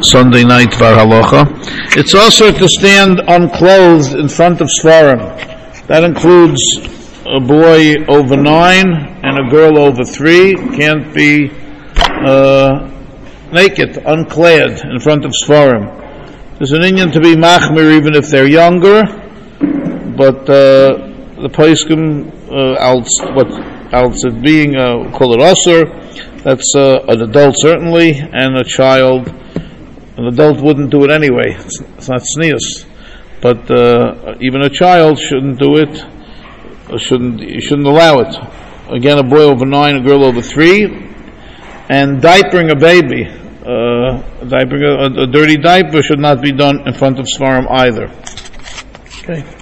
Sunday night Var Halacha. It's also to stand unclothed in front of Svarim. That includes a boy over 9 and a girl over 3. Can't be naked, unclad in front of Svarim. There's an Indian to be machmir even if they're younger, but the poskim else it being call it usher. That's an adult certainly, and a child. An adult wouldn't do it anyway. It's not sneus, but even a child shouldn't do it. You shouldn't allow it. Again, a boy over 9, a girl over 3, and diapering a baby. A dirty diaper should not be done in front of Svarim either. Okay.